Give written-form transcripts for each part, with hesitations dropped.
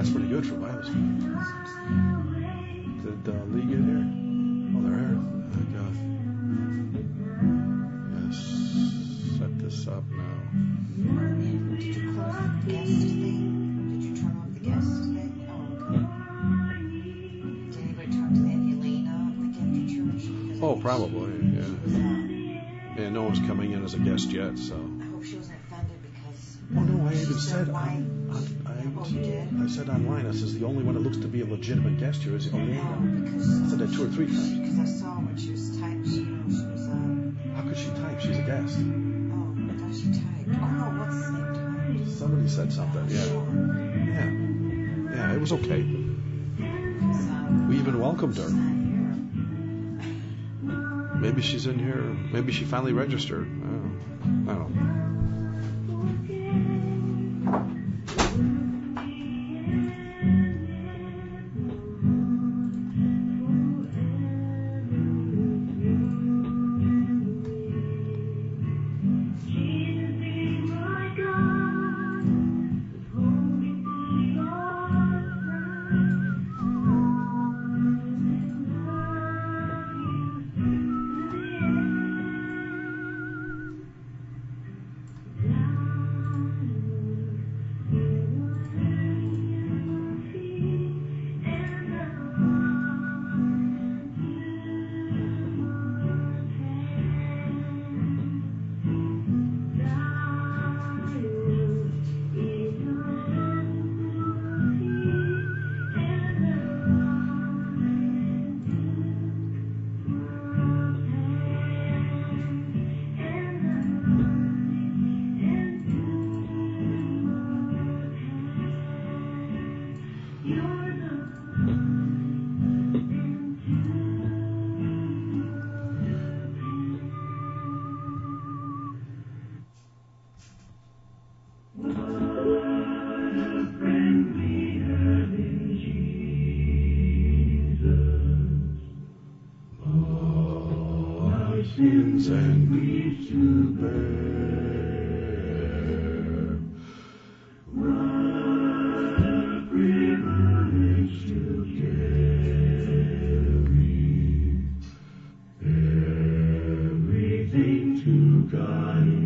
That's pretty good for Bible school. Did Lee get here? Oh, they're here. Oh, God. Yes. Set this up now. Did you close the guest thing? Did you turn off the guest thing? Oh, okay. Did anybody talk to that Elena of the Gifted Church? Oh, probably, yeah. Yeah, no one's coming in as a guest yet, so. I hope she wasn't offended because... Oh, no, I even said... why? You did? I said online, I says the only one that looks to be a legitimate guest here is Elena. Oh, because... I said that 2 or 3 times. Because I saw when she was typing, she was... How could she type? She's a guest. Oh, I thought she typed. Oh, no, what's the same time? Somebody said something, yeah. Yeah. Yeah, it was okay. We even welcomed her. Maybe she's in here. Maybe she finally registered. I don't know. Sins and griefs to bear. What a privilege to carry everything to God in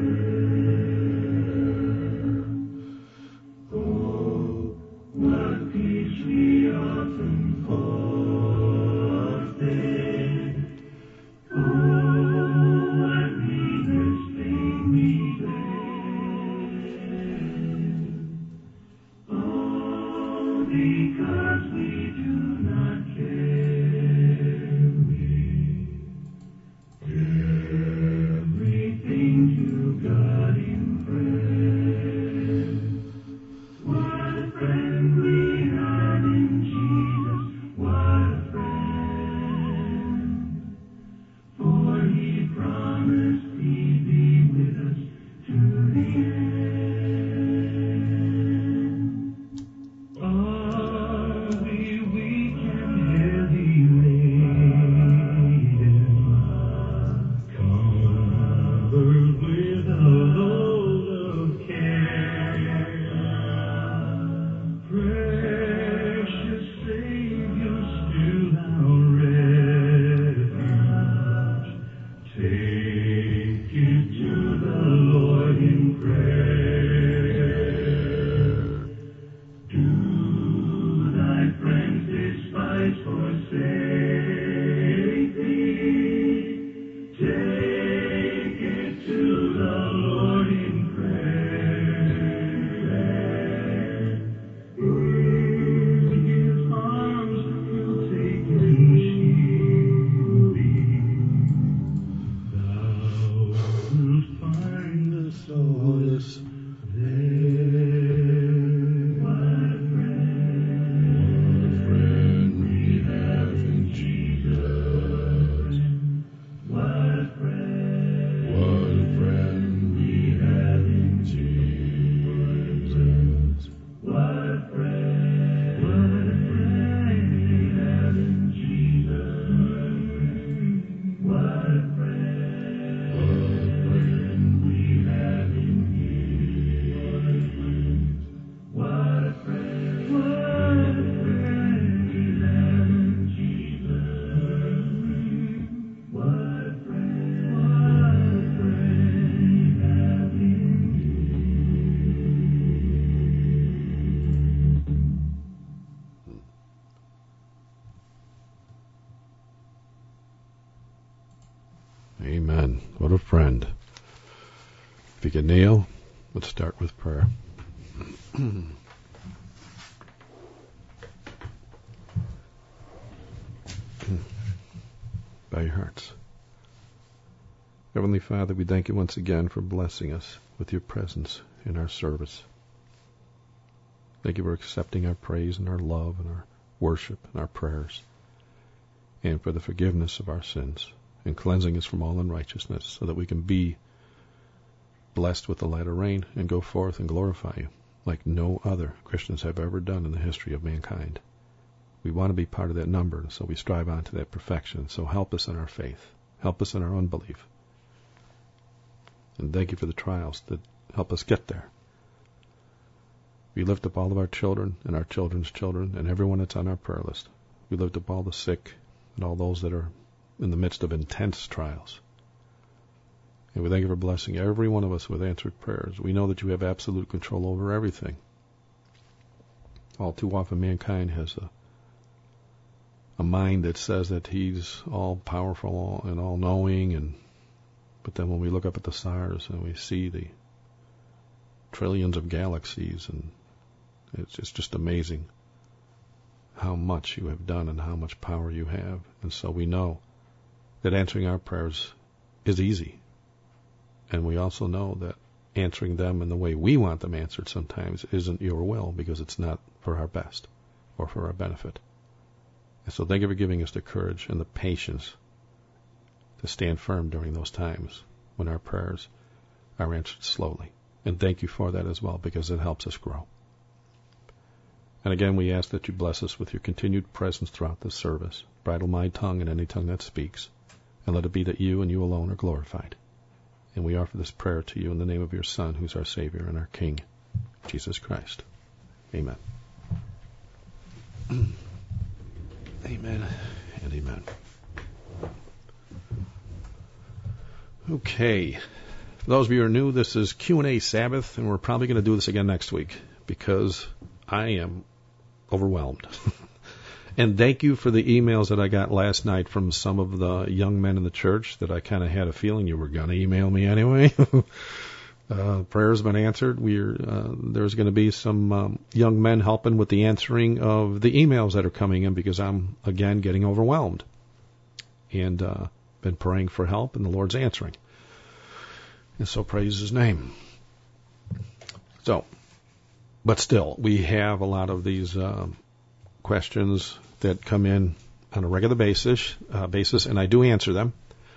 prayer. Oh, what peace we often forfeit. Oh, what needless pain we bear. Oh, because we do not carry everything to God Amen. What a friend. If you can kneel, let's start with prayer. Bow your hearts. Heavenly Father, we thank you once again for blessing us with your presence in our service. Thank you for accepting our praise and our love and our worship and our prayers, and for the forgiveness of our sins and cleansing us from all unrighteousness so that we can be blessed with the latter rain and go forth and glorify you like no other Christians have ever done in the history of mankind. We want to be part of that number, so we strive on to that perfection. So help us in our faith. Help us in our unbelief. And thank you for the trials that help us get there. We lift up all of our children and our children's children and everyone that's on our prayer list. We lift up all the sick and all those that are in the midst of intense trials. And we thank you for blessing every one of us with answered prayers. We know that you have absolute control over everything. All too often mankind has a mind that says that he's all powerful and all knowing, but then when we look up at the stars and we see the trillions of galaxies, and it's just amazing how much you have done and how much power you have. And so we know that answering our prayers is easy. And we also know that answering them in the way we want them answered sometimes isn't your will, because it's not for our best or for our benefit. And so thank you for giving us the courage and the patience to stand firm during those times when our prayers are answered slowly. And thank you for that as well, because it helps us grow. And again, we ask that you bless us with your continued presence throughout this service. Bridle my tongue and any tongue that speaks, and let it be that you and you alone are glorified. And we offer this prayer to you in the name of your Son, who's our Savior and our King, Jesus Christ. Amen. Amen and amen. Okay. For those of you who are new, this is Q&A Sabbath, and we're probably going to do this again next week because I am overwhelmed. And thank you for the emails that I got last night from some of the young men in the church that I kind of had a feeling you were going to email me anyway. Prayers have been answered. There's going to be some young men helping with the answering of the emails that are coming in, because I'm, again, getting overwhelmed. And been praying for help, and the Lord's answering. And so praise His name. So, but still, we have a lot of these questions that come in on a regular basis, and I do answer them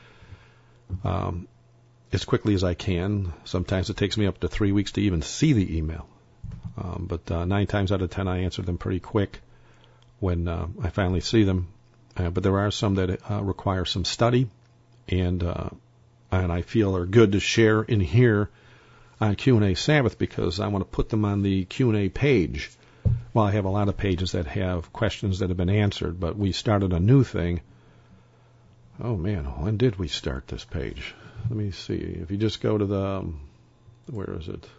as quickly as I can. Sometimes it takes me up to 3 weeks to even see the email. But 9 times out of 10, I answer them pretty quick when I finally see them. But there are some that require some study, and I feel are good to share in here on Q&A Sabbath, because I want to put them on the Q&A page. Well, I have a lot of pages that have questions that have been answered, but we started a new thing. Oh, man, when did we start this page? Let me see. If you just go to where is it?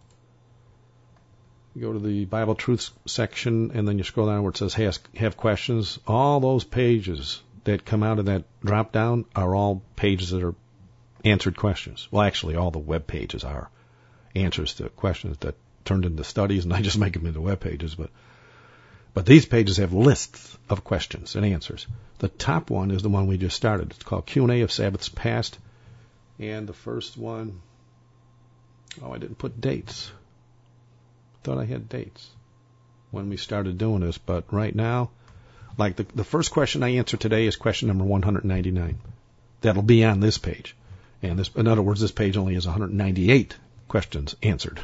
You go to the Bible Truths section, and then you scroll down where it says, hey, have questions. All those pages that come out of that drop-down are all pages that are answered questions. Well, actually, all the web pages are answers to questions that turned into studies, and I just make them into web pages. But these pages have lists of questions and answers. The top one is the one we just started. It's called Q&A of Sabbaths Past. And the first one, I didn't put dates. Thought I had dates when we started doing this, but right now, like the first question I answer today is question number 199. That'll be on this page. And this, in other words, this page only has 198 questions answered.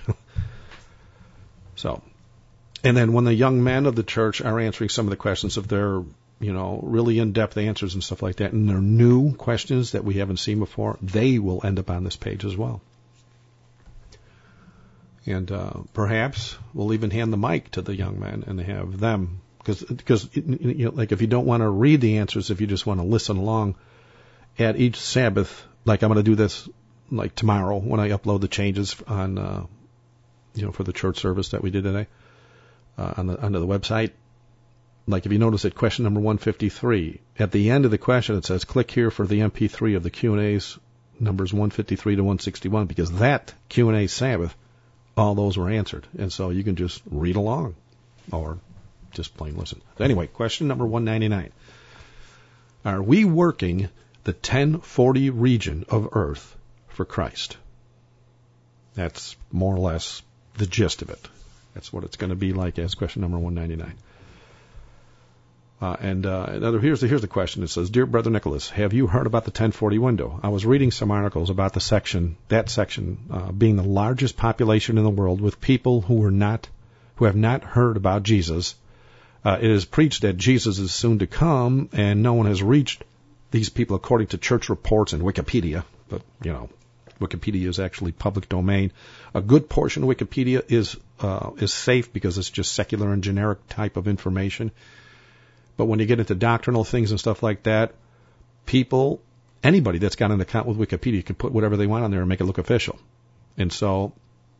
So, and then when the young men of the church are answering some of the questions, if they're, really in-depth answers and stuff like that, and they're new questions that we haven't seen before, they will end up on this page as well. And perhaps we'll even hand the mic to the young men and have them, because like if you don't want to read the answers, if you just want to listen along at each Sabbath, like I'm going to do this like tomorrow when I upload the changes on, for the church service that we did today onto the website. Like if you notice at question number 153, at the end of the question it says, click here for the MP3 of the Q&As numbers 153 to 161, because that Q&A Sabbath, all those were answered. And so you can just read along or just plain listen. Anyway, question number 199. Are we working the 1040 region of Earth for Christ? That's more or less the gist of it. That's what it's going to be like as question number 199. Here's the question. It says, Dear Brother Nicholas, have you heard about the 1040 window? I was reading some articles about that section being the largest population in the world with people who have not heard about Jesus. It is preached that Jesus is soon to come, and no one has reached these people according to church reports and Wikipedia. But, Wikipedia is actually public domain. A good portion of Wikipedia is safe because it's just secular and generic type of information. But when you get into doctrinal things and stuff like that, anybody that's got an account with Wikipedia can put whatever they want on there and make it look official. And so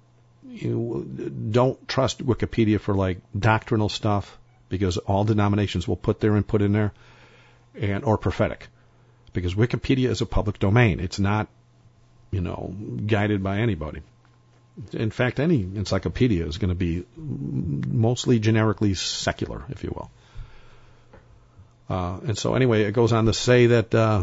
don't trust Wikipedia for like doctrinal stuff, because all denominations will put their input in there, or prophetic, because Wikipedia is a public domain. It's not, guided by anybody. In fact, any encyclopedia is going to be mostly generically secular, if you will. And so anyway, it goes on to say that,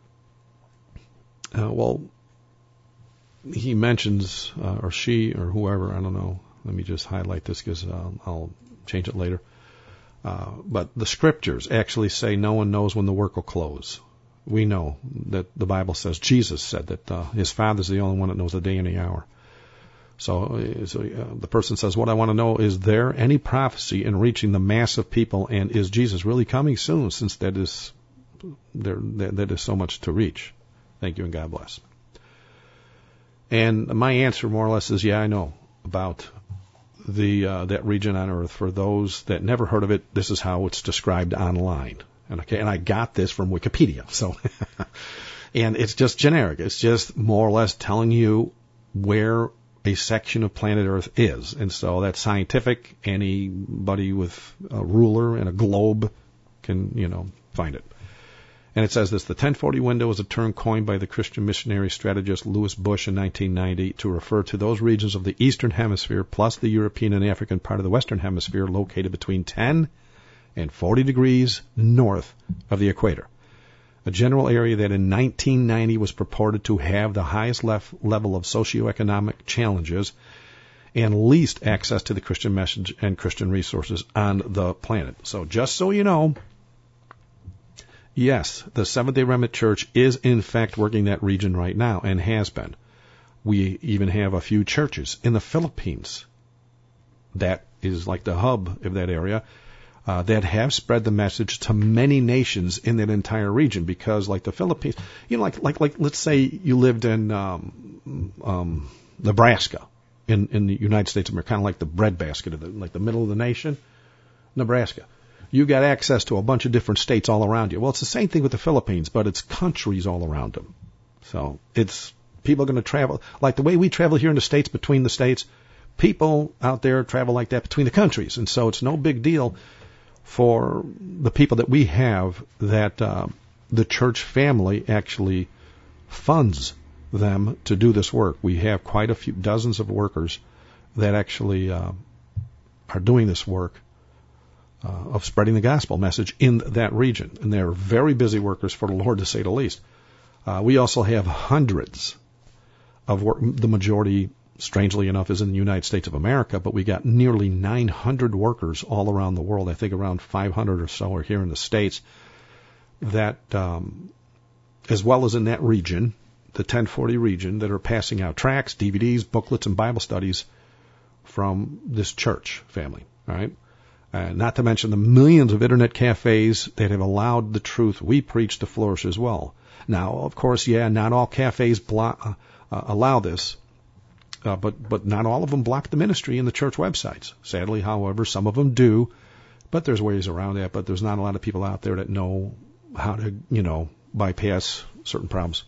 he mentions, or she, or whoever, I don't know. Let me just highlight this because I'll change it later. But the scriptures actually say no one knows when the work will close. We know that the Bible says, Jesus said that his Father's the only one that knows the day and the hour. So the person says, what I want to know, is there any prophecy in reaching the mass of people, and is Jesus really coming soon, since that is so much to reach? Thank you and God bless. And my answer more or less is, yeah, I know about that region on Earth. For those that never heard of it, this is how it's described online. And I got this from Wikipedia. So, and it's just generic. It's just more or less telling you where a section of planet Earth is. And so that's scientific. Anybody with a ruler and a globe can, find it. And it says this: the 1040 window is a term coined by the Christian missionary strategist Louis Bush in 1990 to refer to those regions of the Eastern Hemisphere plus the European and African part of the Western Hemisphere located between 10 and 40 degrees north of the equator. A general area that in 1990 was purported to have the highest level of socioeconomic challenges and least access to the Christian message and Christian resources on the planet. So just so you know, yes, the Seventh-day Remnant Church is in fact working that region right now and has been. We even have a few churches in the Philippines that is like the hub of that area, that have spread the message to many nations in that entire region, because like the Philippines, like let's say you lived in Nebraska in the United States of America, kind of like the breadbasket of like the middle of the nation, Nebraska. You got access to a bunch of different states all around you. Well, it's the same thing with the Philippines, but it's countries all around them. So it's people going to travel like the way we travel here in the States between the states. People out there travel like that between the countries, and so it's no big deal for the people that we have that the church family actually funds them to do this work. We have quite a few dozens of workers that actually are doing this work of spreading the gospel message in that region, and they're very busy workers for the Lord, to say the least. We also have hundreds of work. The majority, strangely enough, is in the United States of America, but we got nearly 900 workers all around the world. I think around 500 or so are here in the States that, as well as in that region, the 1040 region, that are passing out tracts, DVDs, booklets, and Bible studies from this church family. All right. Not to mention the millions of internet cafes that have allowed the truth we preach to flourish as well. Now, of course, not all cafes allow this. But not all of them block the ministry in the church websites. Sadly, however, some of them do, but there's ways around that. But there's not a lot of people out there that know how to, bypass certain problems.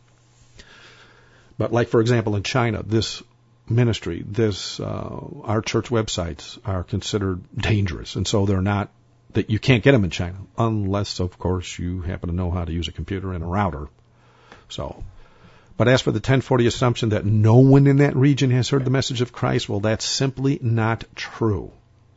But like, for example, in China, this ministry, our church websites are considered dangerous, and so they're not that you can't get them in China, unless, of course, you happen to know how to use a computer and a router. So, but as for the 1040 assumption that no one in that region has heard the message of Christ, well, that's simply not true.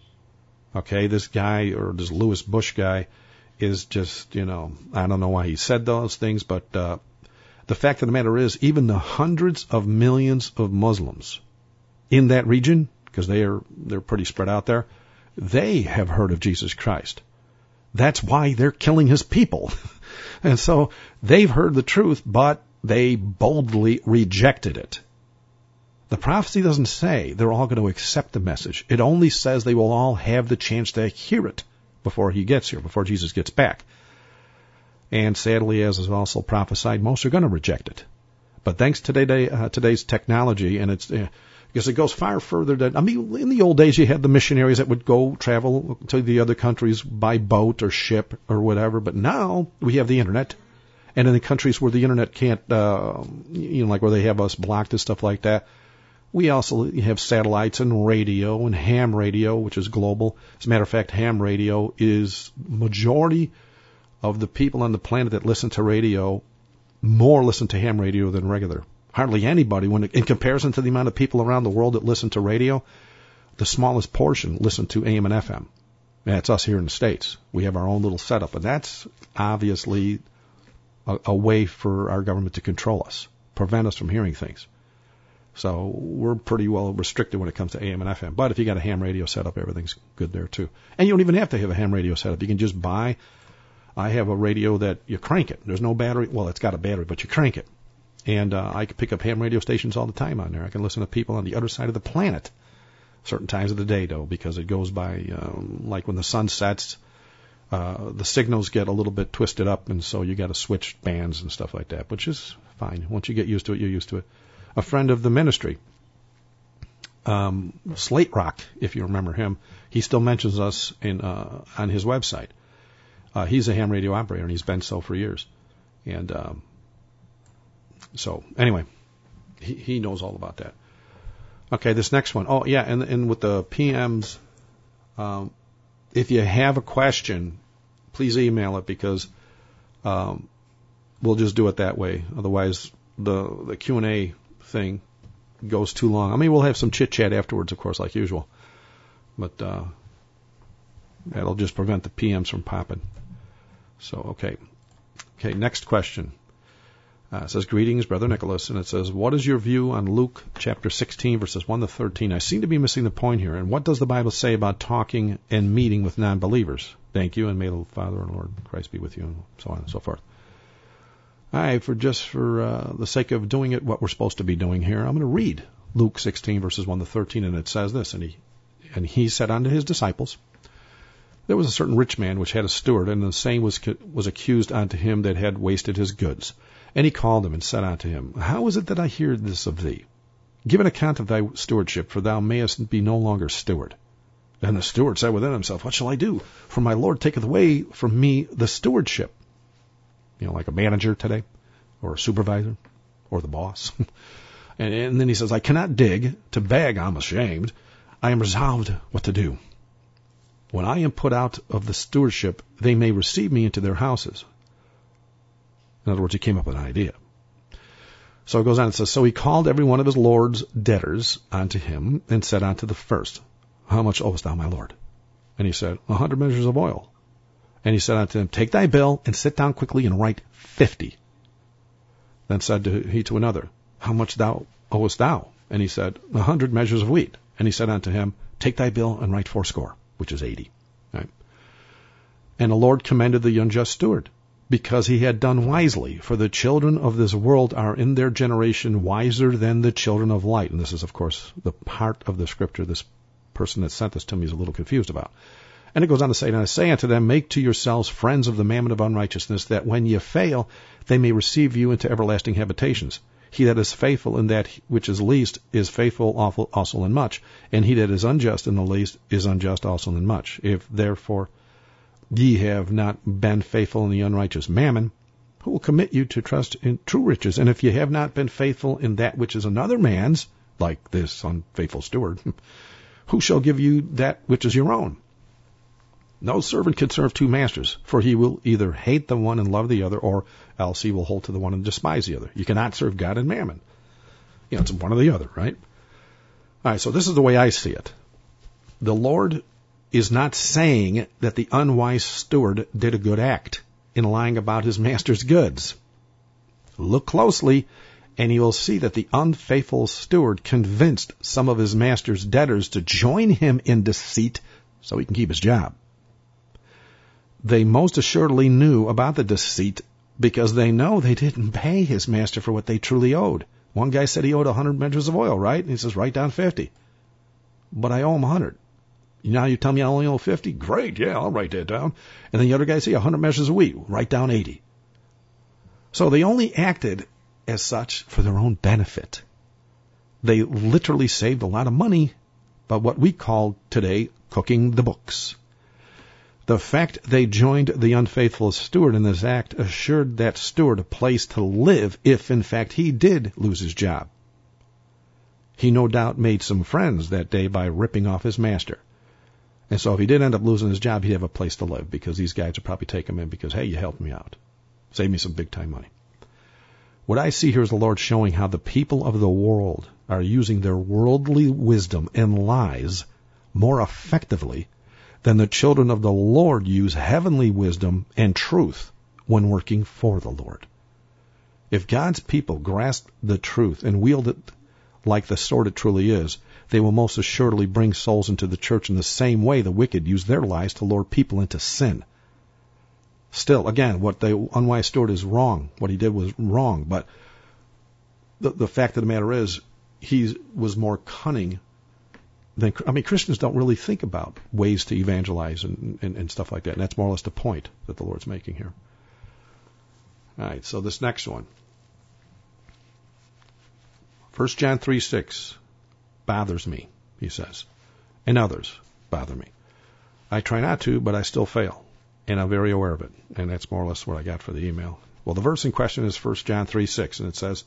Okay, this guy, or this Louis Bush guy, is just, I don't know why he said those things, but the fact of the matter is, even the hundreds of millions of Muslims in that region, because they're pretty spread out there, they have heard of Jesus Christ. That's why they're killing his people. And so they've heard the truth, but they boldly rejected it. The prophecy doesn't say they're all going to accept the message. It only says they will all have the chance to hear it before he gets here, before Jesus gets back. And sadly, as is also prophesied, most are going to reject it. But thanks to today's technology, and it's because it goes far further than, in the old days you had the missionaries that would go travel to the other countries by boat or ship or whatever, but now we have the internet. And in the countries where the internet can't, like where they have us blocked and stuff like that, we also have satellites and radio and ham radio, which is global. As a matter of fact, ham radio is majority of the people on the planet that listen to radio, more listen to ham radio than regular. Hardly anybody, in comparison to the amount of people around the world that listen to radio, the smallest portion listen to AM and FM. That's us here in the States. We have our own little setup, and that's obviously a way for our government to control us, prevent us from hearing things. So we're pretty well restricted when it comes to AM and FM. But if you got a ham radio setup, everything's good there too. And you don't even have to have a ham radio setup. You can just buy. I have a radio that you crank it. There's no battery. Well, it's got a battery, but you crank it. And I can pick up ham radio stations all the time on there. I can listen to people on the other side of the planet certain times of the day, though, because it goes by, like when the sun sets, the signals get a little bit twisted up, and so you got to switch bands and stuff like that, which is fine. Once you get used to it, you're used to it. A friend of the ministry, Slate Rock, if you remember him, he still mentions us on his website. He's a ham radio operator, and he's been so for years. And so, anyway, he knows all about that. Okay, this next one. Oh, yeah, and with the PMs, if you have a question, please email it, because we'll just do it that way. Otherwise, the Q&A thing goes too long. We'll have some chit-chat afterwards, of course, like usual. But that'll just prevent the PMs from popping. So, okay, next question. It says, greetings, Brother Nicholas, and it says, what is your view on Luke chapter 16, verses 1 to 13? I seem to be missing the point here. And what does the Bible say about talking and meeting with non-believers? Thank you, and may the Father and Lord Christ be with you, and so on and so forth. All right, for the sake of doing it what we're supposed to be doing here, I'm going to read Luke 16, verses 1 to 13, and it says this, and he said unto his disciples, there was a certain rich man which had a steward, and the same was accused unto him that had wasted his goods. And he called him and said unto him, how is it that I hear this of thee? Give an account of thy stewardship, for thou mayest be no longer steward. And the steward said within himself, what shall I do? For my Lord taketh away from me the stewardship. Like a manager today, or a supervisor, or the boss. and then he says, I cannot dig. To beg, I'm ashamed. I am resolved what to do. When I am put out of the stewardship, they may receive me into their houses. In other words, he came up with an idea. So it goes on and says, so he called every one of his Lord's debtors unto him, and said unto the first, how much owest thou, my Lord? And he said, 100 measures of oil. And he said unto him, take thy bill, and sit down quickly, and write 50. Then said he to another, how much owest thou? And he said, 100 measures of wheat. And he said unto him, take thy bill, and write 80, which is 80. Right? And the Lord commended the unjust steward, because he had done wisely, for the children of this world are in their generation wiser than the children of light. And this is, of course, the part of the scripture this person that sent this to me is a little confused about. And it goes on to say, and I say unto them, make to yourselves friends of the mammon of unrighteousness, that when ye fail, they may receive you into everlasting habitations. He that is faithful in that which is least is faithful also in much, and he that is unjust in the least is unjust also in much. If therefore ye have not been faithful in the unrighteous mammon, who will commit you to trust in true riches? And if ye have not been faithful in that which is another man's, like this unfaithful steward, who shall give you that which is your own? No servant can serve two masters, for he will either hate the one and love the other, or else he will hold to the one and despise the other. You cannot serve God and mammon. It's one or the other, right? All right, so this is the way I see it. The Lord is not saying that the unwise steward did a good act in lying about his master's goods. Look closely, and you will see that the unfaithful steward convinced some of his master's debtors to join him in deceit so he can keep his job. They most assuredly knew about the deceit because they know they didn't pay his master for what they truly owed. One guy said he owed 100 measures of oil, right? And he says, write down 50. But I owe him 100. Now you tell me I only owe 50? Great, yeah, I'll write that down. And then the other guy said 100 measures of wheat. Write down 80. So they only acted as such for their own benefit. They literally saved a lot of money by what we call today cooking the books. The fact they joined the unfaithful steward in this act assured that steward a place to live if, in fact, he did lose his job. He no doubt made some friends that day by ripping off his master. And so if he did end up losing his job, he'd have a place to live because these guys would probably take him in because, hey, you helped me out. Save me some big-time money. What I see here is the Lord showing how the people of the world are using their worldly wisdom and lies more effectively than the children of the Lord use heavenly wisdom and truth when working for the Lord. If God's people grasp the truth and wield it like the sword it truly is, they will most assuredly bring souls into the church in the same way the wicked use their lies to lure people into sin. Still, again, what the unwise steward is wrong. What he did was wrong, but the fact of the matter is, he was more cunning than, Christians don't really think about ways to evangelize and stuff like that. And that's more or less the point that the Lord's making here. All right, so this next one. 1 John 3:6 bothers me, he says, and others bother me. I try not to, but I still fail, and I'm very aware of it. And that's more or less what I got for the email. Well, the verse in question is 1 John 3:6, and it says,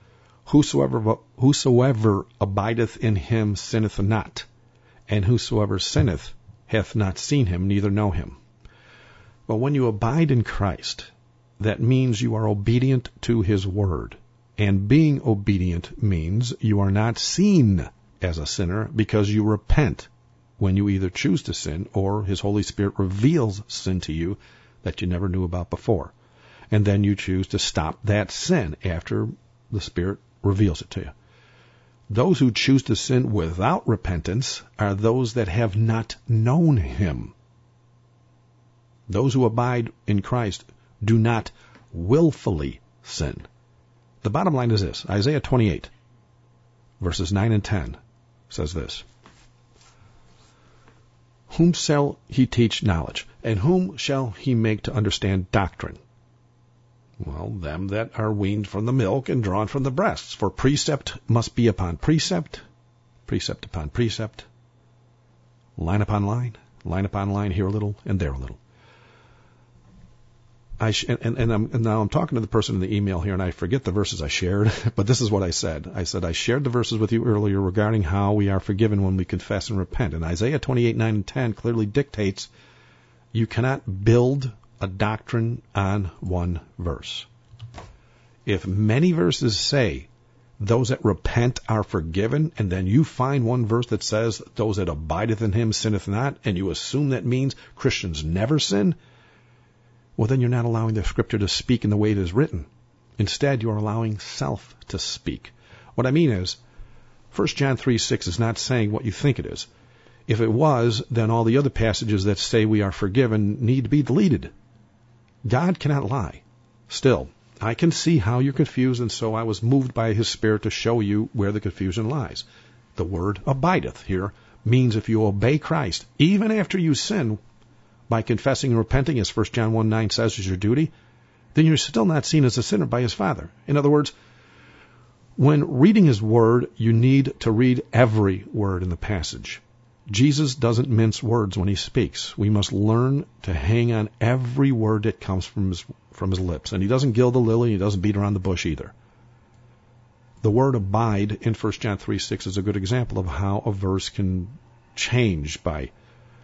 Whosoever abideth in him sinneth not, and whosoever sinneth hath not seen him, neither know him. But when you abide in Christ, that means you are obedient to his word. And being obedient means you are not seen as a sinner because you repent when you either choose to sin or his Holy Spirit reveals sin to you that you never knew about before. And then you choose to stop that sin after the Spirit reveals it to you. Those who choose to sin without repentance are those that have not known him. Those who abide in Christ do not willfully sin. The bottom line is this. Isaiah 28, verses 9 and 10 says this. Whom shall he teach knowledge? And whom shall he make to understand doctrine? Well, them that are weaned from the milk and drawn from the breasts. For precept must be upon precept, precept upon precept, line upon line upon line, here a little and there a little. Now I'm talking to the person in the email here, and I forget the verses I shared, but this is what I said. I said I shared the verses with you earlier regarding how we are forgiven when we confess and repent. And Isaiah 28, 9 and 10 clearly dictates you cannot build a doctrine on one verse. If many verses say those that repent are forgiven, and then you find one verse that says those that abideth in him sinneth not, and you assume that means Christians never sin, well, then you're not allowing the Scripture to speak in the way it is written. Instead, you're allowing self to speak. What I mean is, 1 John 3:6 is not saying what you think it is. If it was, then all the other passages that say we are forgiven need to be deleted. God cannot lie. Still, I can see how you're confused, and so I was moved by his Spirit to show you where the confusion lies. The word abideth here means if you obey Christ, even after you sin, by confessing and repenting, as 1 John 1:9 says is your duty, then you're still not seen as a sinner by his Father. In other words, when reading his word, you need to read every word in the passage. Jesus doesn't mince words when he speaks. We must learn to hang on every word that comes from his lips. And he doesn't gild the lily, he doesn't beat around the bush either. The word abide in 1 John 3:6 is a good example of how a verse can change by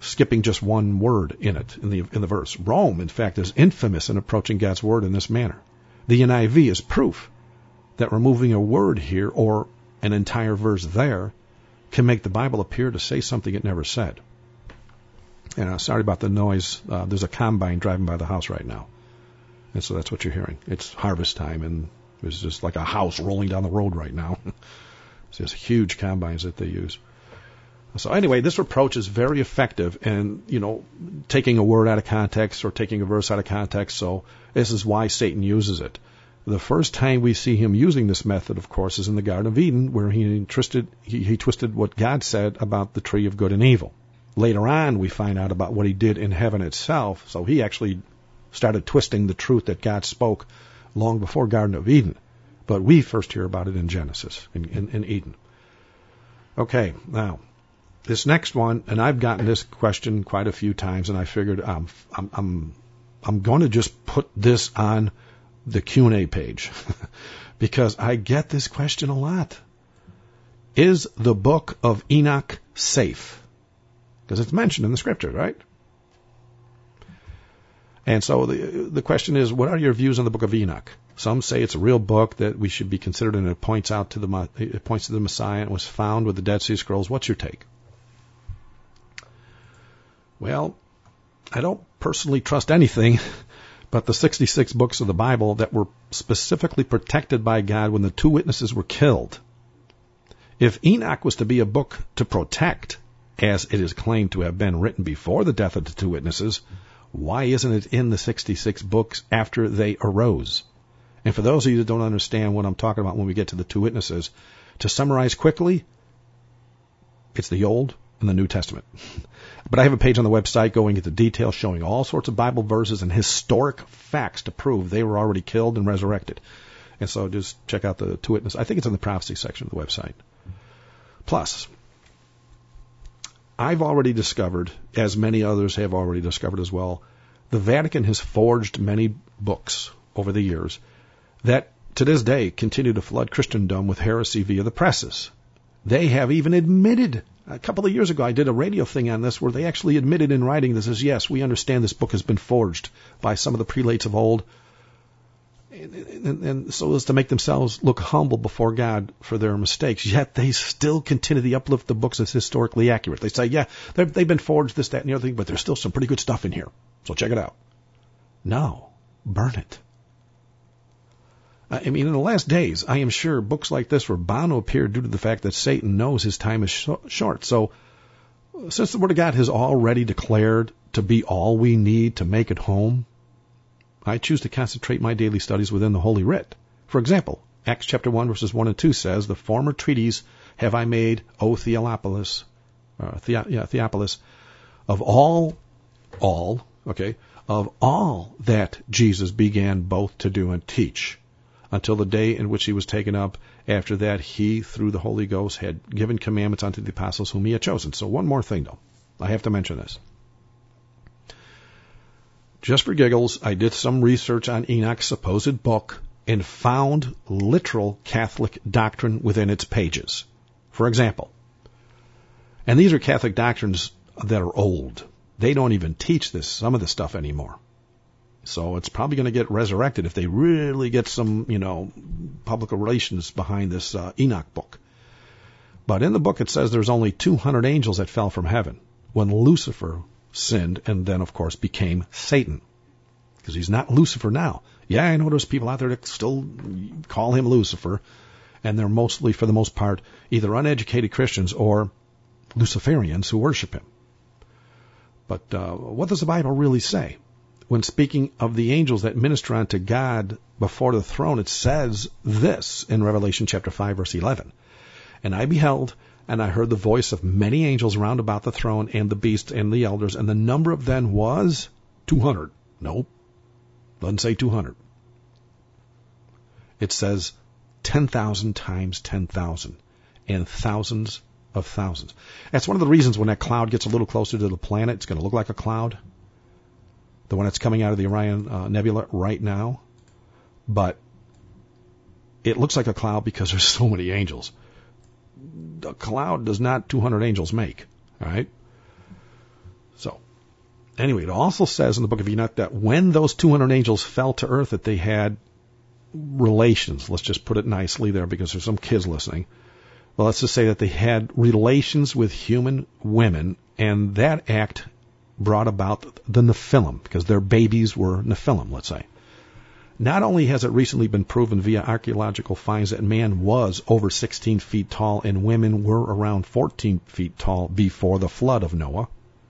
skipping just one word in it, in the verse. Rome, in fact, is infamous in approaching God's word in this manner. The NIV is proof that removing a word here or an entire verse there can make the Bible appear to say something it never said. And sorry about the noise. There's a combine driving by the house right now. And so that's what you're hearing. It's harvest time, and there's just like a house rolling down the road right now. There's huge combines that they use. So anyway, this approach is very effective and, taking a word out of context or taking a verse out of context. So this is why Satan uses it. The first time we see him using this method, of course, is in the Garden of Eden, where he twisted what God said about the tree of good and evil. Later on, we find out about what he did in heaven itself. So he actually started twisting the truth that God spoke long before Garden of Eden. But we first hear about it in Genesis, in Eden. Okay, now, this next one, and I've gotten this question quite a few times, and I figured I'm going to just put this on the Q&A page because I get this question a lot. Is the book of Enoch safe? Because it's mentioned in the scripture, right? And so the question is, what are your views on the book of Enoch? Some say it's a real book that we should be considered, and it points to the Messiah and was found with the Dead Sea Scrolls. What's your take? Well, I don't personally trust anything but the 66 books of the Bible that were specifically protected by God when the two witnesses were killed. If Enoch was to be a book to protect, as it is claimed to have been written before the death of the two witnesses, why isn't it in the 66 books after they arose? And for those of you that don't understand what I'm talking about when we get to the two witnesses, to summarize quickly, it's the Old and the New Testament. But I have a page on the website going into detail showing all sorts of Bible verses and historic facts to prove they were already killed and resurrected. And so just check out the two witnesses. I think it's in the prophecy section of the website. Plus, I've already discovered, as many others have already discovered as well, the Vatican has forged many books over the years that to this day continue to flood Christendom with heresy via the presses. They have even admitted, a couple of years ago I did a radio thing on this where they actually admitted in writing this as, yes, we understand this book has been forged by some of the prelates of old, and so as to make themselves look humble before God for their mistakes. Yet they still continue to uplift the books as historically accurate. They say, yeah, they've been forged, this, that, and the other thing, but there's still some pretty good stuff in here. So check it out. No, burn it. I mean, in the last days, I am sure books like this were bound to appear due to the fact that Satan knows his time is short. So, since the Word of God has already declared to be all we need to make it home, I choose to concentrate my daily studies within the Holy Writ. For example, Acts chapter 1, verses 1 and 2 says, "The former treaties have I made, O Theophilus, of all that Jesus began both to do and teach, until the day in which he was taken up. After that, he, through the Holy Ghost, had given commandments unto the apostles whom he had chosen." So one more thing, though. I have to mention this. Just for giggles, I did some research on Enoch's supposed book and found literal Catholic doctrine within its pages. For example, and these are Catholic doctrines that are old. They don't even teach some of this stuff anymore. So it's probably going to get resurrected if they really get some, public relations behind this Enoch book. But in the book it says there's only 200 angels that fell from heaven when Lucifer sinned and then, of course, became Satan. Because he's not Lucifer now. Yeah, I know there's people out there that still call him Lucifer, and they're mostly, for the most part, either uneducated Christians or Luciferians who worship him. But what does the Bible really say? When speaking of the angels that minister unto God before the throne, it says this in Revelation chapter 5, verse 11. "And I beheld, and I heard the voice of many angels round about the throne and the beast and the elders, and the number of them was 200. Nope, doesn't say 200. It says 10,000 times 10,000 and thousands of thousands. That's one of the reasons when that cloud gets a little closer to the planet, it's going to look like a cloud. The one that's coming out of the Orion Nebula right now. But it looks like a cloud because there's so many angels. A cloud does not 200 angels make. All right? Anyway, it also says in the book of Enoch that when those 200 angels fell to earth, that they had relations. Let's just put it nicely there because there's some kids listening. Well, let's just say that they had relations with human women, and that act brought about the Nephilim, because their babies were Nephilim, let's say. Not only has it recently been proven via archaeological finds that man was over 16 feet tall and women were around 14 feet tall before the flood of Noah,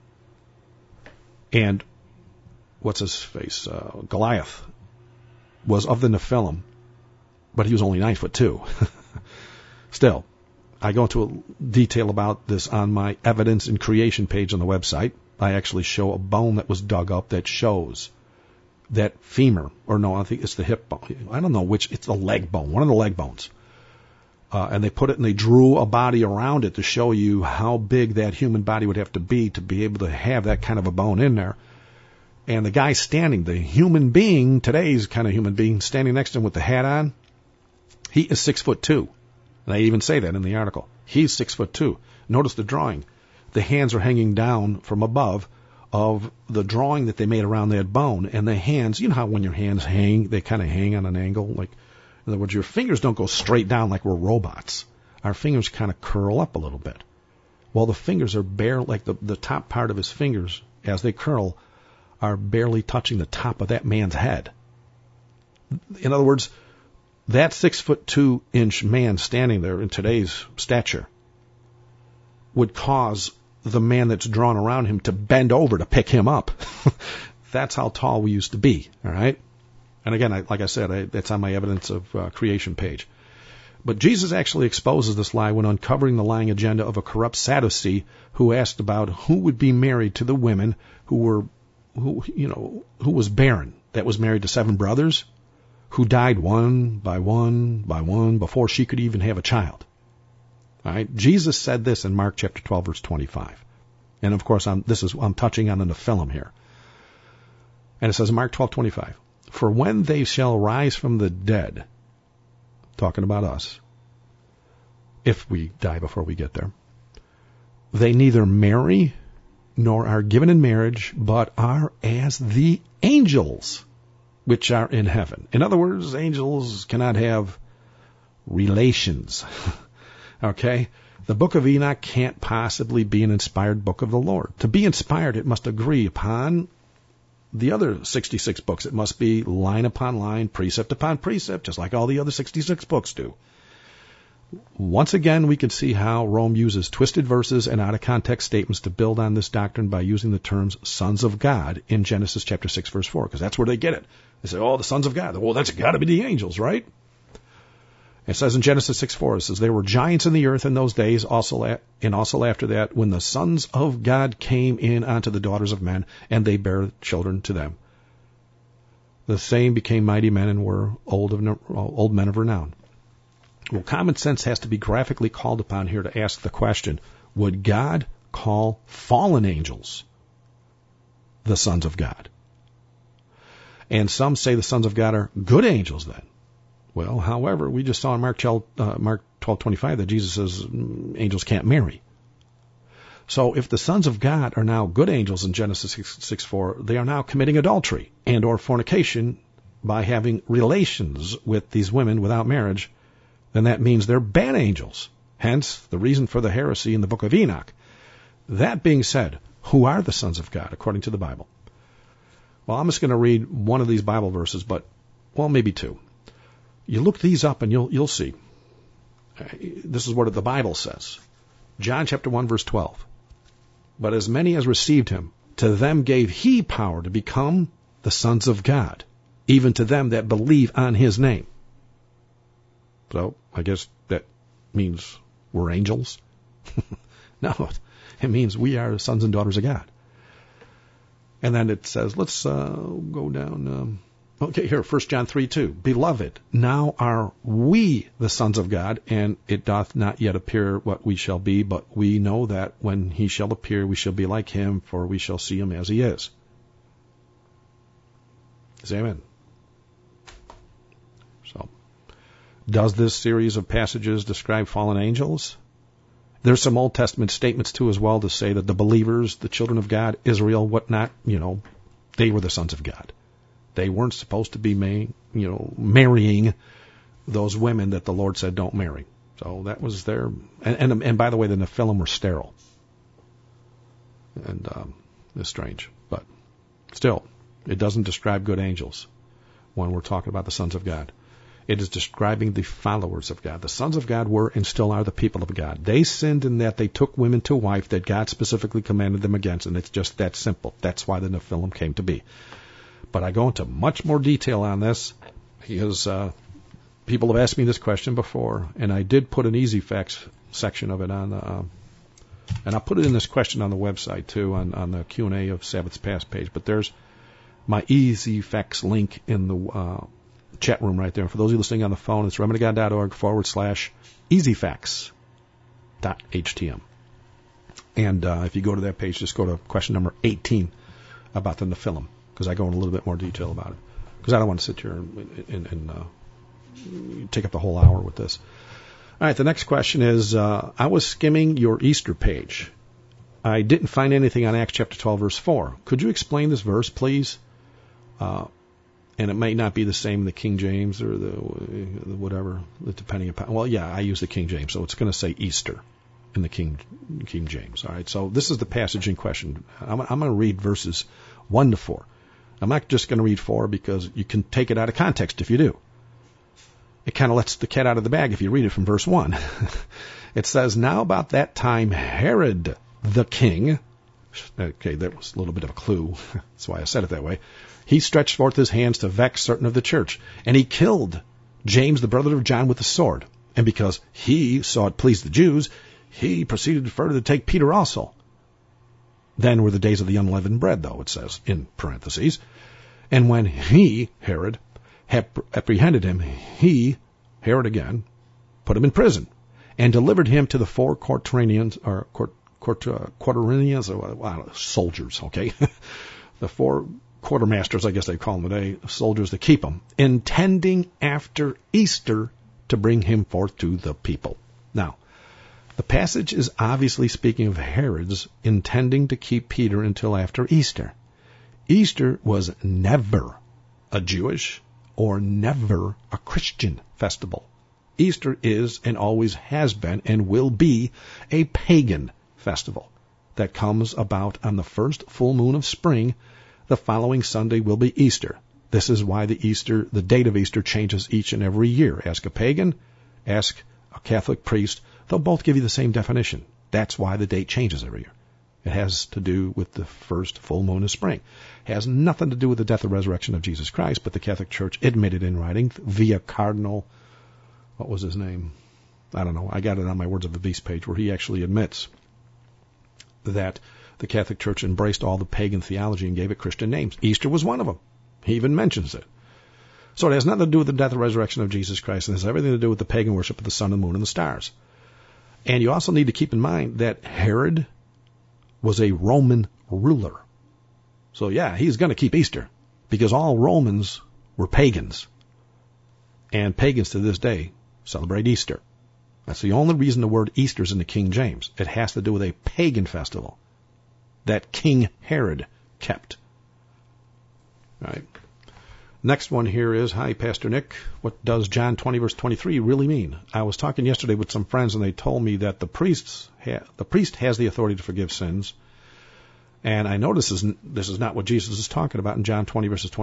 and what's his face, Goliath, was of the Nephilim, but he was only 9'2". Still, I go into detail about this on my evidence and creation page on the website. I actually show a bone that was dug up that shows that femur, or no, I think it's the hip bone. I don't know which, it's the leg bone, one of the leg bones. And they put it and they drew a body around it to show you how big that human body would have to be able to have that kind of a bone in there. And the guy standing, the human being, today's kind of human being, standing next to him with the hat on, he is 6'2". And they even say that in the article. He's 6'2". Notice the drawing. The hands are hanging down from above of the drawing that they made around that bone. And the hands, you know how when your hands hang, they kind of hang on an angle? Like, in other words, your fingers don't go straight down like we're robots. Our fingers kind of curl up a little bit. Well, the fingers are bare, like the top part of his fingers, as they curl, are barely touching the top of that man's head. In other words, that 6'2" man standing there in today's stature would cause the man that's drawn around him to bend over to pick him up. That's how tall we used to be, all right? And again, like I said, that's on my evidence of creation page. But Jesus actually exposes this lie when uncovering the lying agenda of a corrupt Sadducee who asked about who would be married to the women who was barren, that was married to 7 brothers, who died one by one before she could even have a child. All right? Jesus said this in Mark chapter 12, verse 25. And of course, I'm touching on the Nephilim here. And it says in Mark 12:25, for when they shall rise from the dead, talking about us, if we die before we get there, they neither marry nor are given in marriage, but are as the angels which are in heaven. In other words, angels cannot have relations. Okay? The book of Enoch can't possibly be an inspired book of the Lord. To be inspired, it must agree upon the other 66 books. It must be line upon line, precept upon precept, just like all the other 66 books do. Once again, we can see how Rome uses twisted verses and out-of-context statements to build on this doctrine by using the terms sons of God in Genesis chapter 6, verse 4, because that's where they get it. They say, oh, the sons of God. Well, that's got to be the angels, right? It says in Genesis 6:4, it says, there were giants in the earth in those days, also after that, when the sons of God came in unto the daughters of men, and they bare children to them. The same became mighty men and were old men of renown. Well, common sense has to be graphically called upon here to ask the question, would God call fallen angels the sons of God? And some say the sons of God are good angels then. Well, however, we just saw in Mark 12:25 that Jesus says angels can't marry. So if the sons of God are now good angels in Genesis 6:4, they are now committing adultery and or fornication by having relations with these women without marriage, then that means they're bad angels. Hence, the reason for the heresy in the book of Enoch. That being said, who are the sons of God according to the Bible? Well, I'm just going to read one of these Bible verses, but, well, maybe 2. You look these up and you'll see. This is what the Bible says. John chapter 1, verse 12. But as many as received him, to them gave he power to become the sons of God, even to them that believe on his name. So I guess that means we're angels. No, it means we are sons and daughters of God. And then it says, let's go down. Okay, here, 1 John 3:2. Beloved, now are we the sons of God, and it doth not yet appear what we shall be, but we know that when he shall appear, we shall be like him, for we shall see him as he is. Say amen. So, does this series of passages describe fallen angels? There's some Old Testament statements too as well to say that the believers, the children of God, Israel, whatnot, they were the sons of God. They weren't supposed to be marrying those women that the Lord said don't marry. So that was their, and by the way, the Nephilim were sterile. And it's strange, but still, it doesn't describe good angels when we're talking about the sons of God. It is describing the followers of God. The sons of God were and still are the people of God. They sinned in that they took women to wife that God specifically commanded them against, and it's just that simple. That's why the Nephilim came to be. But I go into much more detail on this because people have asked me this question before, and I did put an Easy Facts section of it on, and I'll put it in this question on the website too, on the Q&A of Sabbath's Past page. But there's my Easy Facts link in the chat room right there. And for those of you listening on the phone, it's remedyGod.org/easyfacts.htm. And if you go to that page, just go to question number 18 about the Nephilim, because I go in a little bit more detail about it. Because I don't want to sit here and take up the whole hour with this. All right, the next question is, I was skimming your Easter page. I didn't find anything on Acts chapter 12, verse 4. Could you explain this verse, please? And it may not be the same in the King James or the whatever, depending upon. Well, yeah, I use the King James, so it's going to say Easter in the King James. All right, so this is the passage in question. I'm going to read verses 1 to 4. I'm not just going to read 4 because you can take it out of context if you do. It kind of lets the cat out of the bag if you read it from verse 1. It says, "Now about that time Herod the king," okay, that was a little bit of a clue. That's why I said it that way. "He stretched forth his hands to vex certain of the church, and he killed James, the brother of John, with the sword. And because he saw it pleased the Jews, he proceeded further to take Peter also. Then were the days of the unleavened bread," though, it says, in parentheses. "And when he, Herod, had apprehended him, he, Herod again, put him in prison, and delivered him to the 4 quaternions, or quaternions, or soldiers, okay? The 4 quartermasters, I guess they call them today, soldiers to keep him, intending after Easter to bring him forth to the people." Now, the passage is obviously speaking of Herod's intending to keep Peter until after Easter. Easter was never a Jewish or never a Christian festival. Easter is and always has been and will be a pagan festival that comes about on the first full moon of spring. The following Sunday will be Easter. This is why the date of Easter changes each and every year. Ask a pagan, ask a Catholic priest. They'll both give you the same definition. That's why the date changes every year. It has to do with the first full moon of spring. It has nothing to do with the death and resurrection of Jesus Christ, but the Catholic Church admitted in writing via Cardinal, what was his name? I don't know. I got it on my Words of the Beast page where he actually admits that the Catholic Church embraced all the pagan theology and gave it Christian names. Easter was one of them. He even mentions it. So it has nothing to do with the death and resurrection of Jesus Christ. It has everything to do with the pagan worship of the sun and moon and the stars. And you also need to keep in mind that Herod was a Roman ruler. So yeah, he's going to keep Easter because all Romans were pagans. And pagans to this day celebrate Easter. That's the only reason the word Easter is in the King James. It has to do with a pagan festival that King Herod kept. All right. Next one here is, "Hi, Pastor Nick. What does John 20, verse 23 really mean? I was talking yesterday with some friends, and they told me that the priest has the authority to forgive sins. And I know this is not what Jesus is talking about in John 20, verse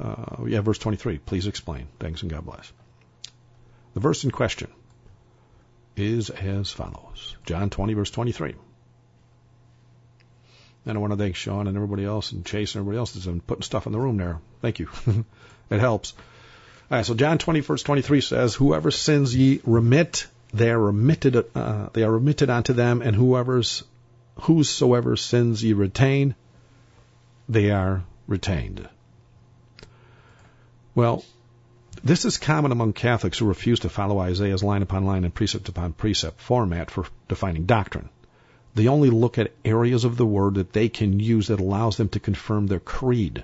23. Please explain. Thanks, and God bless." The verse in question is as follows. John 20, verse 23. And I want to thank Sean and everybody else, and Chase and everybody else that's been putting stuff in the room there. Thank you. It helps. All right, so John 20, verse 23 says, "Whoever sins ye remit, they are remitted unto them, and whosoever sins ye retain, they are retained." Well, this is common among Catholics who refuse to follow Isaiah's line upon line and precept upon precept format for defining doctrine. They only look at areas of the Word that they can use that allows them to confirm their creed.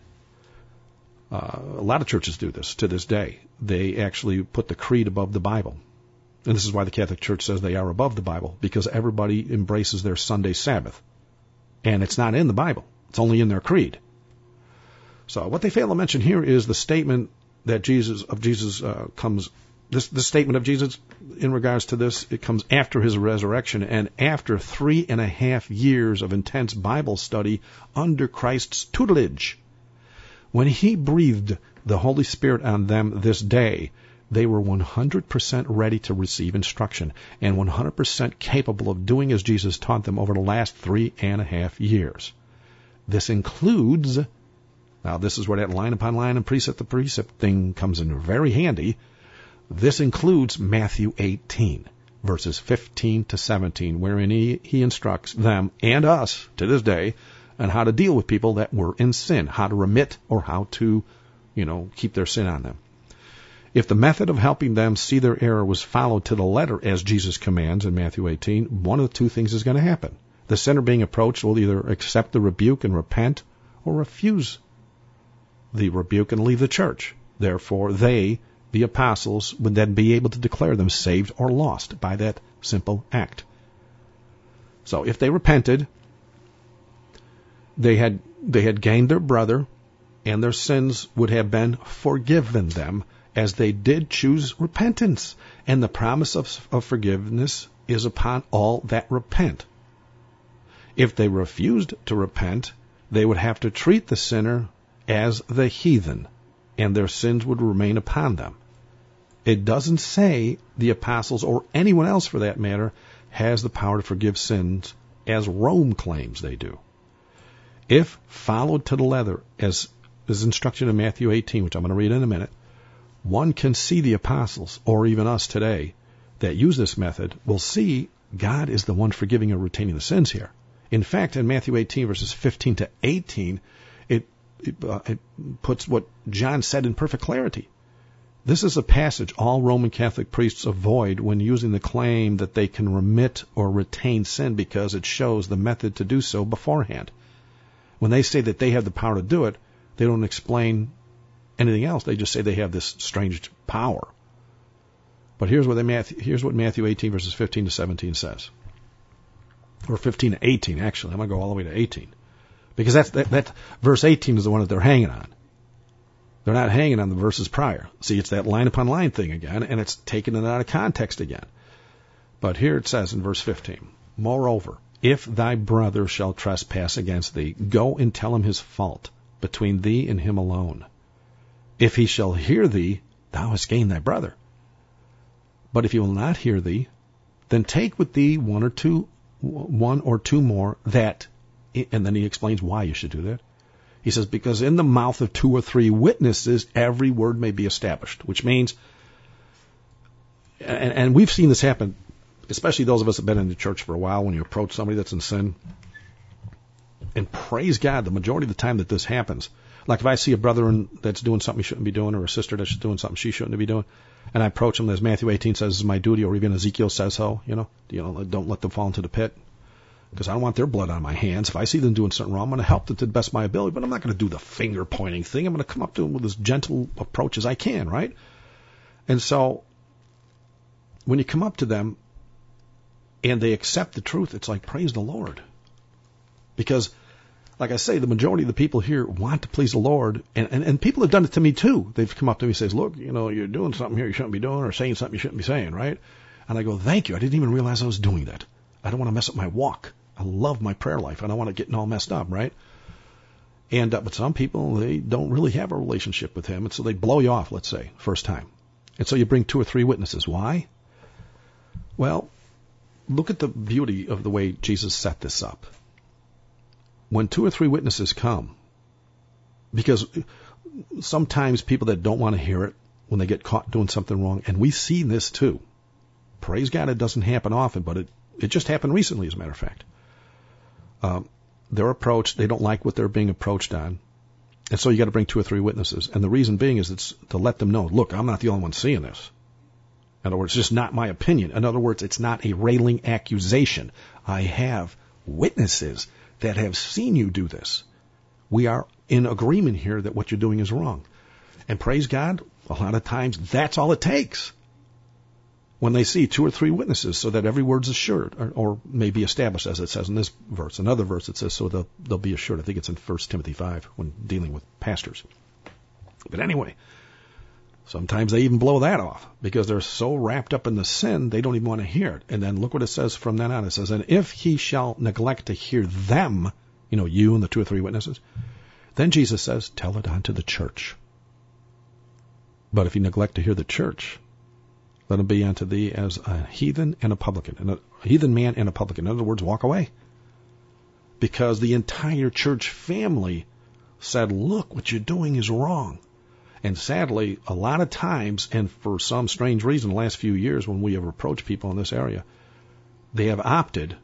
A lot of churches do this to this day. They actually put the creed above the Bible. And this is why the Catholic Church says they are above the Bible, because everybody embraces their Sunday Sabbath. And it's not in the Bible. It's only in their creed. So what they fail to mention here is the statement that Jesus comes. This statement of Jesus in regards to this, it comes after his resurrection and after 3.5 years of intense Bible study under Christ's tutelage. When he breathed the Holy Spirit on them this day, they were 100% ready to receive instruction and 100% capable of doing as Jesus taught them over the last 3.5 years. This includes, now this is where that line upon line and precept to precept thing comes in very handy. This includes Matthew 18, verses 15 to 17, wherein he instructs them and us to this day on how to deal with people that were in sin, how to remit or how to, keep their sin on them. If the method of helping them see their error was followed to the letter as Jesus commands in Matthew 18, one of the two things is going to happen. The sinner being approached will either accept the rebuke and repent or refuse the rebuke and leave the church. Therefore, they, the apostles, would then be able to declare them saved or lost by that simple act. So if they repented, they had gained their brother, and their sins would have been forgiven them, as they did choose repentance. And the promise of forgiveness is upon all that repent. If they refused to repent, they would have to treat the sinner as the heathen, and their sins would remain upon them. It doesn't say the apostles, or anyone else for that matter, has the power to forgive sins as Rome claims they do. If followed to the letter, as is instruction in Matthew 18, which I'm going to read in a minute, one can see the apostles, or even us today, that use this method, will see God is the one forgiving or retaining the sins here. In fact, in Matthew 18, verses 15 to 18, it puts what John said in perfect clarity. This is a passage all Roman Catholic priests avoid when using the claim that they can remit or retain sin, because it shows the method to do so beforehand. When they say that they have the power to do it, they don't explain anything else. They just say they have this strange power. But here's what Matthew 18, verses 15 to 17 says. Or 15 to 18, actually. I'm going to go all the way to 18. Because that verse 18 is the one that they're hanging on. They're not hanging on the verses prior. See, it's that line upon line thing again, and it's taken it out of context again. But here it says in verse 15, Moreover, if thy brother shall trespass against thee, go and tell him his fault between thee and him alone. If he shall hear thee, thou hast gained thy brother. But if he will not hear thee, then take with thee one or two more, that, and then he explains why you should do that. He says, because in the mouth of 2 or 3 witnesses, every word may be established, which means, and we've seen this happen, especially those of us that have been in the church for a while, when you approach somebody that's in sin. And praise God, the majority of the time that this happens, like if I see a brother that's doing something he shouldn't be doing, or a sister that's doing something she shouldn't be doing, and I approach them, as Matthew 18 says, this is my duty, or even Ezekiel says so, don't let them fall into the pit, because I don't want their blood on my hands. If I see them doing something wrong, I'm going to help them to the best of my ability, but I'm not going to do the finger pointing thing. I'm going to come up to them with as gentle approach as I can, right? And so when you come up to them and they accept the truth, it's like, praise the Lord. Because, like I say, the majority of the people here want to please the Lord, and people have done it to me too. They've come up to me and says, look, you're doing something here you shouldn't be doing, or saying something you shouldn't be saying, right? And I go, thank you. I didn't even realize I was doing that. I don't want to mess up my walk. I love my prayer life. I don't want to get all messed up, right? And but some people, they don't really have a relationship with him, and so they blow you off, let's say, first time. And so you bring 2 or 3 witnesses. Why? Well, look at the beauty of the way Jesus set this up. When 2 or 3 witnesses come, because sometimes people that don't want to hear it, when they get caught doing something wrong, and we've seen this too. Praise God, it doesn't happen often, but it just happened recently, as a matter of fact. They're approached, they don't like what they're being approached on, and so you got to bring 2 or 3 witnesses. And the reason being is it's to let them know, look, I'm not the only one seeing this. In other words, it's just not my opinion. In other words, it's not a railing accusation. I have witnesses that have seen you do this. We are in agreement here that what you're doing is wrong. And praise God, a lot of times that's all it takes. when they see 2 or 3 witnesses, so that every word's assured, or may be established, as it says in this verse. Another verse it says, so they'll be assured. I think it's in 1 Timothy 5 when dealing with pastors. But anyway, sometimes they even blow that off because they're so wrapped up in the sin, they don't even want to hear it. And then look what it says from then on. It says, and if he shall neglect to hear them, you and the 2 or 3 witnesses, then Jesus says, tell it unto the church. But if you neglect to hear the church, let him be unto thee as a heathen and a publican, a heathen man and a publican. In other words, walk away. Because the entire church family said, look, what you're doing is wrong. And sadly, a lot of times, and for some strange reason, the last few years when we have approached people in this area, they have opted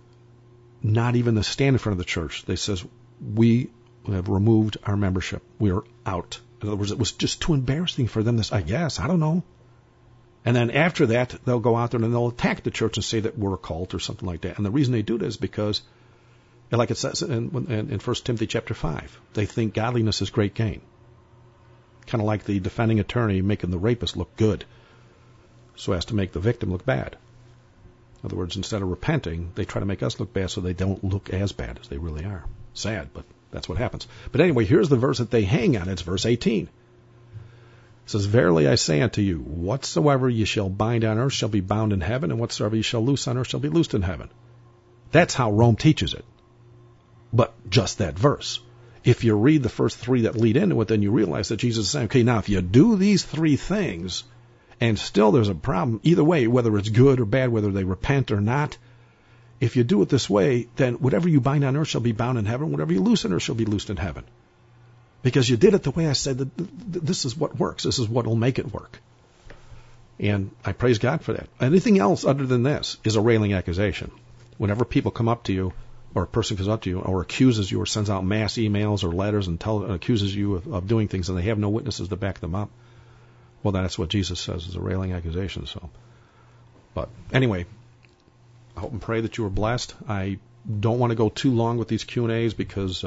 not even to stand in front of the church. They says, we have removed our membership. We are out. In other words, it was just too embarrassing for them. I guess, I don't know. And then after that, they'll go out there and they'll attack the church and say that we're a cult or something like that. And the reason they do this is because, like it says in 1 Timothy chapter 5, they think godliness is great gain. Kind of like the defending attorney making the rapist look good so as to make the victim look bad. In other words, instead of repenting, they try to make us look bad so they don't look as bad as they really are. Sad, but that's what happens. But anyway, here's the verse that they hang on. It's verse 18. It says, verily I say unto you, whatsoever ye shall bind on earth shall be bound in heaven, and whatsoever ye shall loose on earth shall be loosed in heaven. That's how Rome teaches it. But just that verse. If you read the first 3 that lead into it, then you realize that Jesus is saying, okay, now if you do these 3 things, and still there's a problem, either way, whether it's good or bad, whether they repent or not, if you do it this way, then whatever you bind on earth shall be bound in heaven, whatever you loose on earth shall be loosed in heaven. Because you did it the way I said, this is what works. This is what will make it work. And I praise God for that. Anything else other than this is a railing accusation. Whenever people come up to you, or a person comes up to you, or accuses you, or sends out mass emails or letters and accuses you of doing things, and they have no witnesses to back them up, well, that's what Jesus says is a railing accusation. So, but anyway, I hope and pray that you were blessed. I don't want to go too long with these Q&As because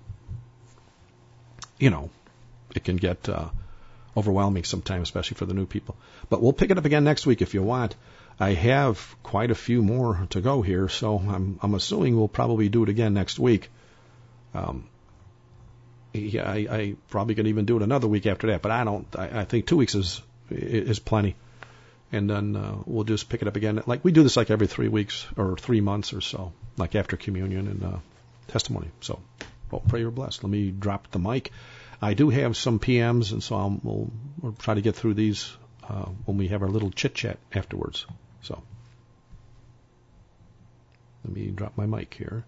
it can get overwhelming sometimes, especially for the new people. But we'll pick it up again next week if you want. I have quite a few more to go here, so I'm assuming we'll probably do it again next week. I probably could even do it another week after that, but I think 2 weeks is plenty. And then we'll just pick it up again. Like we do this like every 3 weeks or 3 months or so, like after communion and testimony. So, well, pray you're blessed. Let me drop the mic. I do have some PMs, and so we'll try to get through these when we have our little chit-chat afterwards. So, let me drop my mic here.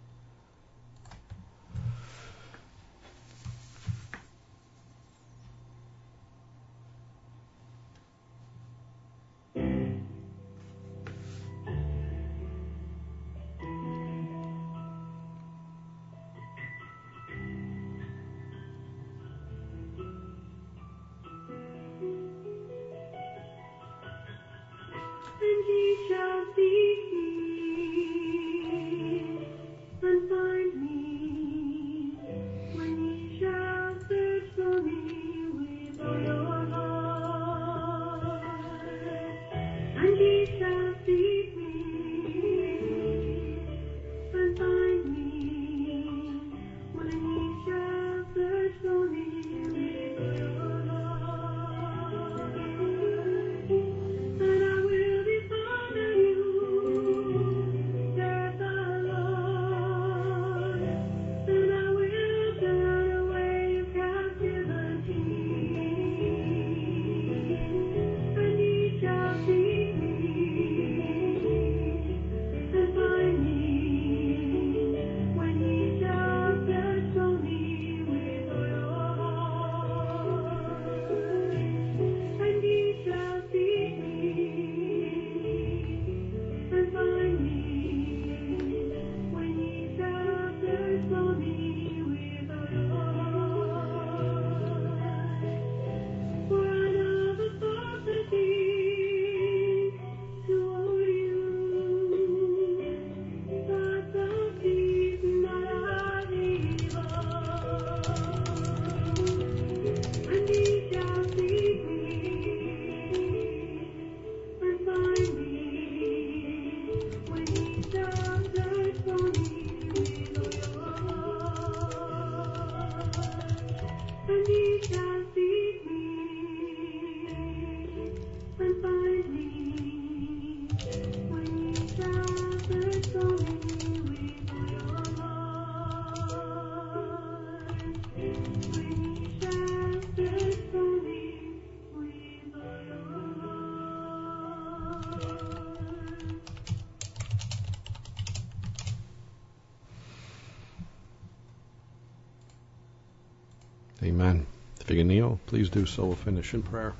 And ye shall seek me, and find me, when ye shall search for me with all your heart. And ye shall seek me, and find me, when ye shall search for me with all your heart. And I will dishonor you, saith the Lord. And I will turn away your captivity. And ye shall seek me, Amen. If you can kneel, please do so. We'll finish in prayer.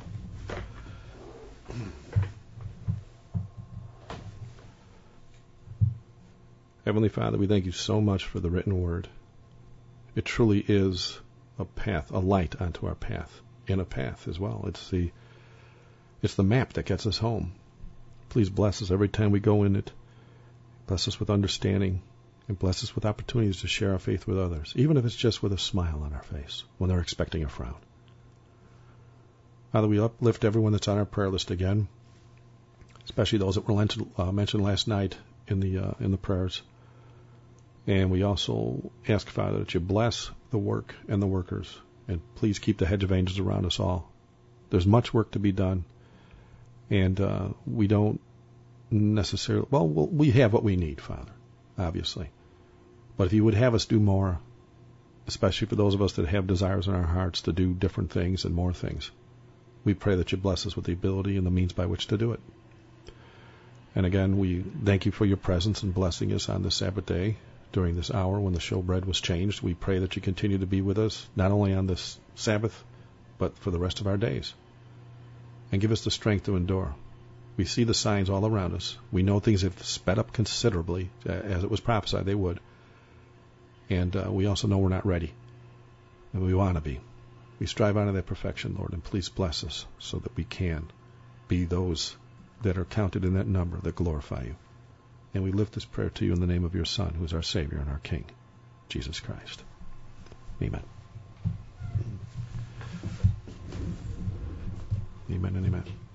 Heavenly Father, we thank you so much for the written word. It truly is a path, a light onto our path, and a path as well. It's the map that gets us home. Please bless us every time we go in it. Bless us with understanding, and bless us with opportunities to share our faith with others, even if it's just with a smile on our face when they're expecting a frown. Father, we uplift everyone that's on our prayer list again, especially those that were mentioned last night in the prayers. And we also ask, Father, that you bless the work and the workers, and please keep the hedge of angels around us all. There's much work to be done, and we don't necessarily, we have what we need, Father, obviously. But if you would have us do more, especially for those of us that have desires in our hearts to do different things and more things, we pray that you bless us with the ability and the means by which to do it. And again, we thank you for your presence and blessing us on this Sabbath day during this hour when the showbread was changed. We pray that you continue to be with us, not only on this Sabbath, but for the rest of our days. And give us the strength to endure. We see the signs all around us. We know things have sped up considerably, as it was prophesied they would. And we also know we're not ready. And we want to be. We strive on to that perfection, Lord, and please bless us so that we can be those that are counted in that number that glorify you. And we lift this prayer to you in the name of your Son, who is our Savior and our King, Jesus Christ. Amen. Amen and amen.